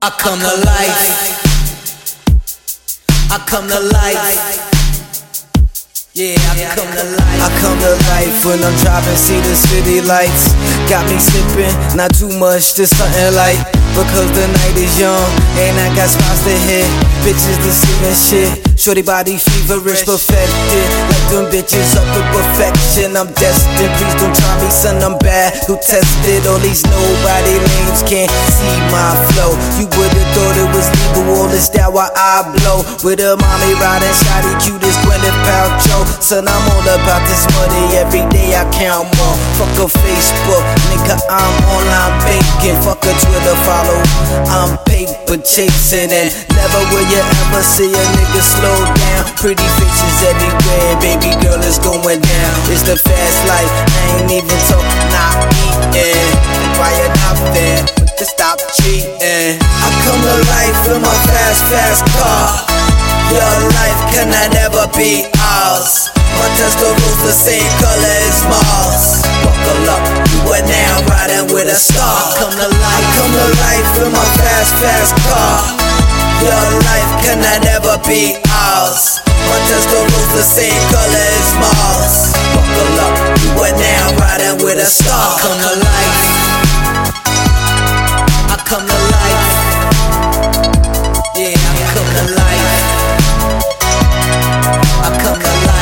I come to life. I come to life. Yeah, I come to life. I come to life when I'm driving, see the city lights. Got me sipping, not too much, just something light. Because the night is young, and I got spots to hit. Bitches deceiving shit. Shorty body feverish, perfected. Like them bitches up to perfection. I'm destined, please don't try me, son, I'm bad. Who tested all these nobody names can't see my flow. You would've thought it was legal, all this that while I blow. With a mommy riding shotty, cute as Gwyneth Paltrow. Son, I'm all about this money, every day I count more. Fuck a Facebook, nigga, I'm online banking. Fuck a Twitter follow, I'm paper chasing. And never will you ever see a nigga slow down. Pretty faces everywhere, baby girl, it's going down. It's the fast life, I ain't even talking, not eating. Why you not there? To stop cheating. I come to life in my fast car. Your life cannot never be ours. My Tesla-Ro's the same color as Mars. Buckle up, you are now riding with a star. I come to life in my fast car. Your life cannot never be ours. My Tesla-Ro's the same color as Mars. Buckle up, you are now riding with a star. I come to life. I come to life. Yeah, I come to life. I come to life.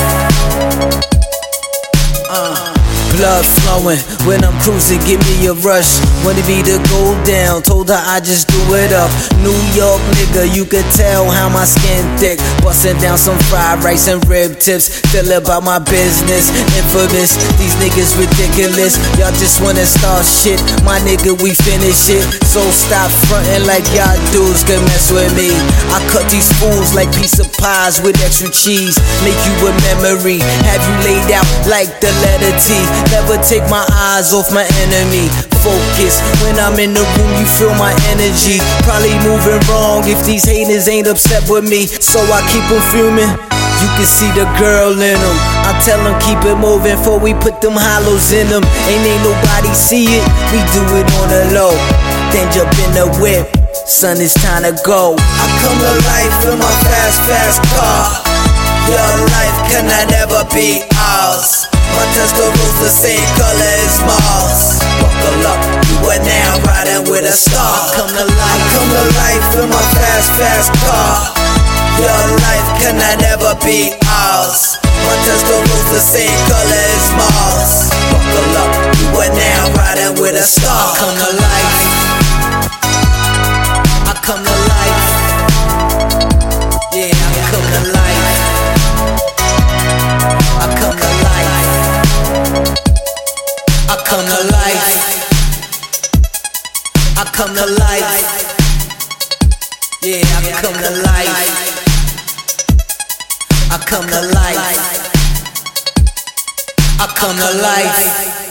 Blood flowing when I'm cruising, give me a rush. Wanted me to go down, told her I just do it up. New York nigga, you could tell how my skin thick. Busting down some fried rice and rib tips. Feel about my business, infamous. These niggas ridiculous. Y'all just wanna start shit. My nigga, we finish it. So stop frontin' like y'all dudes can mess with me. I cut these fools like piece of pies with extra cheese. Make you a memory, have you laid out like the letter T. Never take my eyes off my enemy. Focus, when I'm in the room you feel my energy. Probably moving wrong if these haters ain't upset with me. So I keep them fuming, you can see the girl in them. I tell them keep it moving before we put them hollows in them. Ain't nobody see it, we do it on the low. Then jump in the whip, son, it's time to go. I come to life in my fast car. Your life cannot never be ours. My Tesla-Ro's the same color as Mars. Buckle up, you are now riding with a star. I come to life in my fast car. Your life cannot never be ours. My Tesla-Ro's the same color as Mars. Buckle up, you are now riding with a star. I come to life. I come to life. Yeah, I come to life. I come to life. I come to life. I come to life. Yeah, I come to life. I come to life. I come to life.